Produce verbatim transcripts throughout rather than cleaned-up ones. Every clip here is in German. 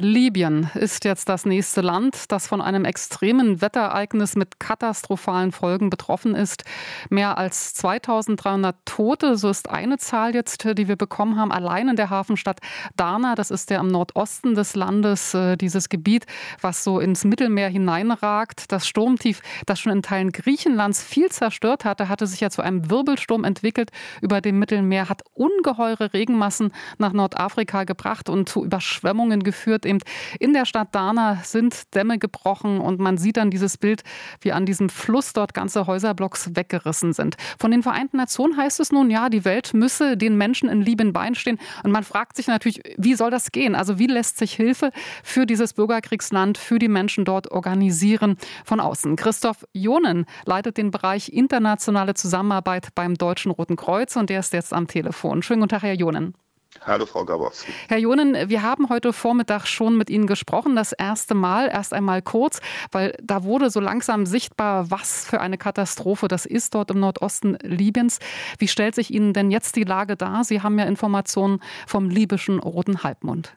Libyen ist jetzt das nächste Land, das von einem extremen Wetterereignis mit katastrophalen Folgen betroffen ist. Mehr als zweitausenddreihundert Tote, so ist eine Zahl jetzt, die wir bekommen haben, allein in der Hafenstadt Darna. Das ist der am Nordosten des Landes, dieses Gebiet, was so ins Mittelmeer hineinragt. Das Sturmtief, das schon in Teilen Griechenlands viel zerstört hatte, hatte sich ja zu einem Wirbelsturm entwickelt über dem Mittelmeer, hat ungeheure Regenmassen nach Nordafrika gebracht und zu Überschwemmungen geführt. Eben in der Stadt Darna sind Dämme gebrochen und man sieht dann dieses Bild, wie an diesem Fluss dort ganze Häuserblocks weggerissen sind. Von den Vereinten Nationen heißt es nun, ja, die Welt müsse den Menschen in Libyen beistehen. Und man fragt sich natürlich, wie soll das gehen? Also wie lässt sich Hilfe für dieses Bürgerkriegsland, für die Menschen dort organisieren von außen? Christoph Jonen leitet den Bereich internationale Zusammenarbeit beim Deutschen Roten Kreuz und der ist jetzt am Telefon. Schönen guten Tag, Herr Jonen. Hallo, Frau Grabowski. Herr Jonen, wir haben heute Vormittag schon mit Ihnen gesprochen, das erste Mal, erst einmal kurz, weil da wurde so langsam sichtbar, was für eine Katastrophe das ist dort im Nordosten Libyens. Wie stellt sich Ihnen denn jetzt die Lage dar? Sie haben ja Informationen vom libyschen Roten Halbmond.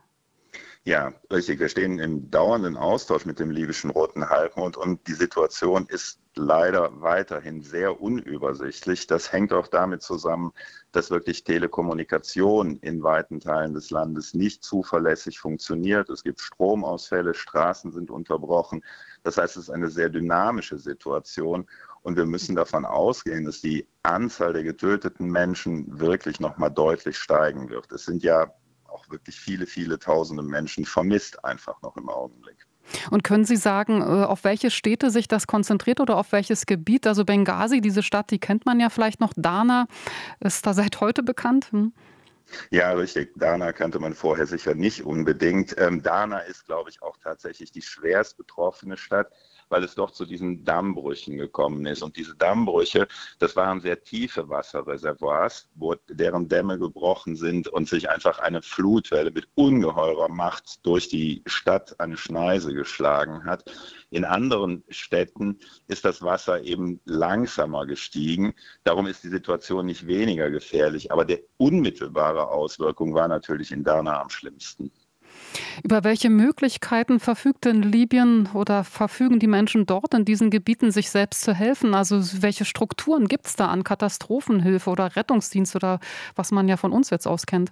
Ja, richtig. Wir stehen im dauernden Austausch mit dem libyschen Roten Halbmond und die Situation ist leider weiterhin sehr unübersichtlich. Das hängt auch damit zusammen, dass wirklich Telekommunikation in weiten Teilen des Landes nicht zuverlässig funktioniert. Es gibt Stromausfälle, Straßen sind unterbrochen. Das heißt, es ist eine sehr dynamische Situation und wir müssen davon ausgehen, dass die Anzahl der getöteten Menschen wirklich nochmal deutlich steigen wird. Es sind ja auch wirklich viele, viele tausende Menschen vermisst einfach noch im Augenblick. Und können Sie sagen, auf welche Städte sich das konzentriert oder auf welches Gebiet? Also Benghazi, diese Stadt, die kennt man ja vielleicht noch. Darna ist da seit heute bekannt. Hm? Ja, richtig. Darna kannte man vorher sicher nicht unbedingt. Ähm, Darna ist, glaube ich, auch tatsächlich die schwerst betroffene Stadt, weil es doch zu diesen Dammbrüchen gekommen ist. Und diese Dammbrüche, das waren sehr tiefe Wasserreservoirs, wo deren Dämme gebrochen sind und sich einfach eine Flutwelle mit ungeheurer Macht durch die Stadt eine Schneise geschlagen hat. In anderen Städten ist das Wasser eben langsamer gestiegen. Darum ist die Situation nicht weniger gefährlich. Aber die unmittelbare Auswirkung war natürlich in Darna am schlimmsten. Über welche Möglichkeiten verfügt denn Libyen oder verfügen die Menschen dort in diesen Gebieten, sich selbst zu helfen? Also welche Strukturen gibt es da an Katastrophenhilfe oder Rettungsdienst oder was man ja von uns jetzt aus kennt?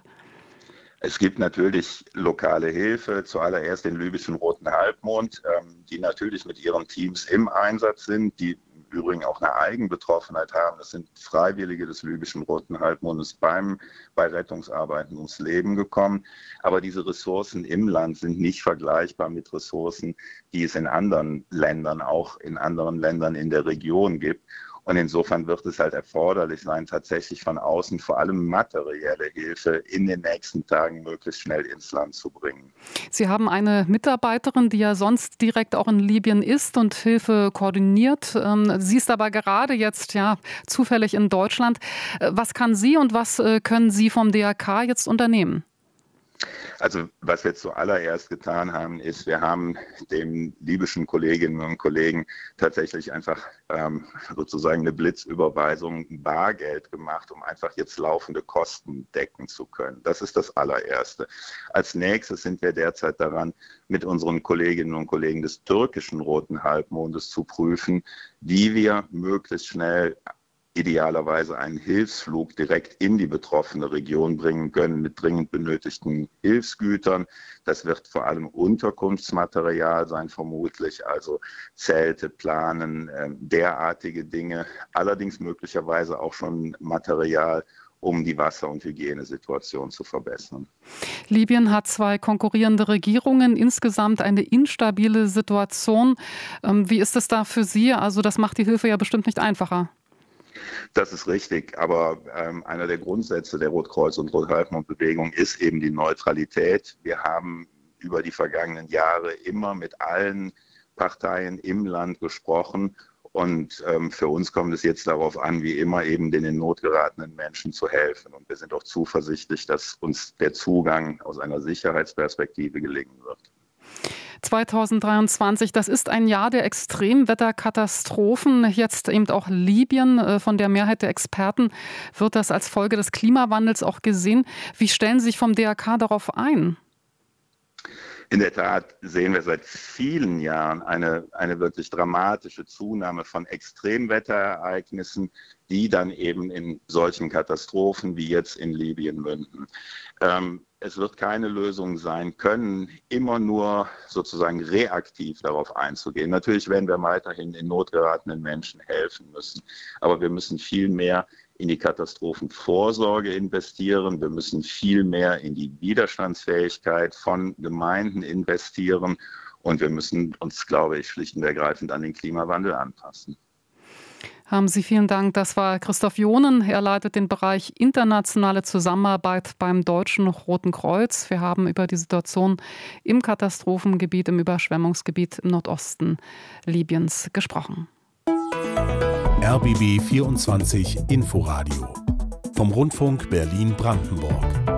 Es gibt natürlich lokale Hilfe, zuallererst den libyschen Roten Halbmond, die natürlich mit ihren Teams im Einsatz sind, die im Übrigen auch eine Eigenbetroffenheit haben. Das sind Freiwillige des libyschen Roten Halbmondes beim, bei Rettungsarbeiten ums Leben gekommen. Aber diese Ressourcen im Land sind nicht vergleichbar mit Ressourcen, die es in anderen Ländern, auch in anderen Ländern in der Region gibt. Und insofern wird es halt erforderlich sein, tatsächlich von außen vor allem materielle Hilfe in den nächsten Tagen möglichst schnell ins Land zu bringen. Sie haben eine Mitarbeiterin, die ja sonst direkt auch in Libyen ist und Hilfe koordiniert. Sie ist aber gerade jetzt ja zufällig in Deutschland. Was kann sie und was können Sie vom D R K jetzt unternehmen? Also was wir zuallererst getan haben, ist, wir haben den libyschen Kolleginnen und Kollegen tatsächlich einfach ähm, sozusagen eine Blitzüberweisung Bargeld gemacht, um einfach jetzt laufende Kosten decken zu können. Das ist das allererste. Als nächstes sind wir derzeit daran, mit unseren Kolleginnen und Kollegen des türkischen Roten Halbmondes zu prüfen, wie wir möglichst schnell idealerweise einen Hilfsflug direkt in die betroffene Region bringen können mit dringend benötigten Hilfsgütern. Das wird vor allem Unterkunftsmaterial sein, vermutlich, also Zelte, Planen, äh, derartige Dinge. Allerdings möglicherweise auch schon Material, um die Wasser- und Hygienesituation zu verbessern. Libyen hat zwei konkurrierende Regierungen, insgesamt eine instabile Situation. Ähm, wie ist es da für Sie? Also das macht die Hilfe ja bestimmt nicht einfacher. Das ist richtig, aber ähm, einer der Grundsätze der Rotkreuz- und Rothalbmond-Bewegung ist eben die Neutralität. Wir haben über die vergangenen Jahre immer mit allen Parteien im Land gesprochen und ähm, für uns kommt es jetzt darauf an, wie immer eben den in Not geratenen Menschen zu helfen. Und wir sind auch zuversichtlich, dass uns der Zugang aus einer Sicherheitsperspektive gelingen wird. zweitausenddreiundzwanzig, das ist ein Jahr der Extremwetterkatastrophen. Jetzt eben auch Libyen. Von der Mehrheit der Experten wird das als Folge des Klimawandels auch gesehen. Wie stellen Sie sich vom D R K darauf ein? In der Tat sehen wir seit vielen Jahren eine, eine wirklich dramatische Zunahme von Extremwetterereignissen, die dann eben in solchen Katastrophen wie jetzt in Libyen münden. Ähm, es wird keine Lösung sein können, immer nur sozusagen reaktiv darauf einzugehen. Natürlich werden wir weiterhin den notgeratenen Menschen helfen müssen, aber wir müssen viel mehr in die Katastrophenvorsorge investieren. Wir müssen viel mehr in die Widerstandsfähigkeit von Gemeinden investieren und wir müssen uns, glaube ich, schlicht und ergreifend an den Klimawandel anpassen. Haben Sie vielen Dank. Das war Christoph Johnen. Er leitet den Bereich internationale Zusammenarbeit beim Deutschen Roten Kreuz. Wir haben über die Situation im Katastrophengebiet, im Überschwemmungsgebiet im Nordosten Libyens gesprochen. R B B vierundzwanzig Inforadio vom Rundfunk Berlin-Brandenburg.